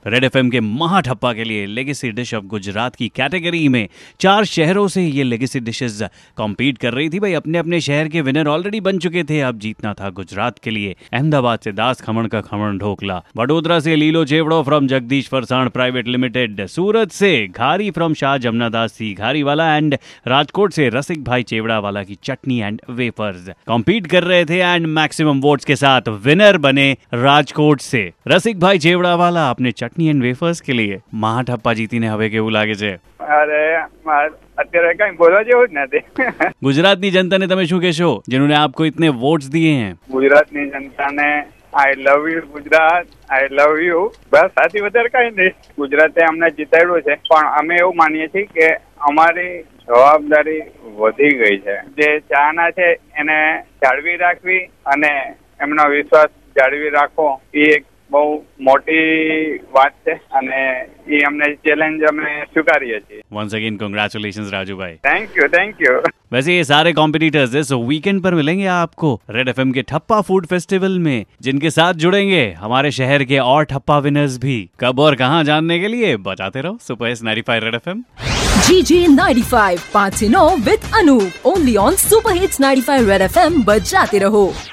Red FM के महाठप्पा के लिए लेगेसी डिश ऑफ गुजरात की कैटेगरी में 4 शहरों से ये लेगेसी डिशेस कॉम्पीट कर रही थी। भाई अपने अपने शहर के विनर ऑलरेडी बन चुके थे, अब जीतना था गुजरात के लिए। अहमदाबाद से दास खमण का खमण ढोकला, वडोदरा से लीलो चेवड़ो from Jagdish Farsan private limited, Surat से घारी फ्रॉम शाह जमनादास सी घारी वाला एंड राजकोट से रसिक भाई चेवड़ा वाला की चटनी एंड वेफर्स कॉम्पीट कर रहे थे एंड मैक्सिमम वोट्स के साथ विनर बने राजकोट से रसिक भाई चेवड़ा वाला अपने चटनी एंड वेफर्स के लिए। महाठप्पा જીતીને હવે કેવું લાગે છે? અરે અત્યારે કઈ બોલવા જેવું જ નથી। ગુજરાતની જનતાને તમે શું કહેશો जिन्होंने आपको इतने वोट्स दिए हैं? ગુજરાતની જનતાને I love you Gujarat, I love you, બસ આથી વધારે કઈ નહીં। ગુજરાતે અમને જીતાડ્યું છે પણ અમે એવું માનીએ છીએ કે અમારી જવાબદારી વધી ગઈ છે। જે ચાહના છે એને જાળવી રાખવી અને એમનો વિશ્વાસ જાળવી રાખવો એ એક બહુ મોટી વાત છે અને એ અમને ચેલેન્જ અમે સ્વીકારીએ છીએ। वंस अगेन कांग्रेचुलेशंस राजू भाई। Thank you. वैसे ये सारे कॉम्पिटिटर्स इस वीकेंड पर मिलेंगे आपको रेड एफएम के ठप्पा फूड फेस्टिवल में, जिनके साथ जुड़ेंगे हमारे शहर के और ठप्पा विनर्स भी। कब और कहां जानने के लिए बजाते रहो super hits 95 red FM. GG 95 5 with Anoop only on super hits 95 red FM. बजाते रहो।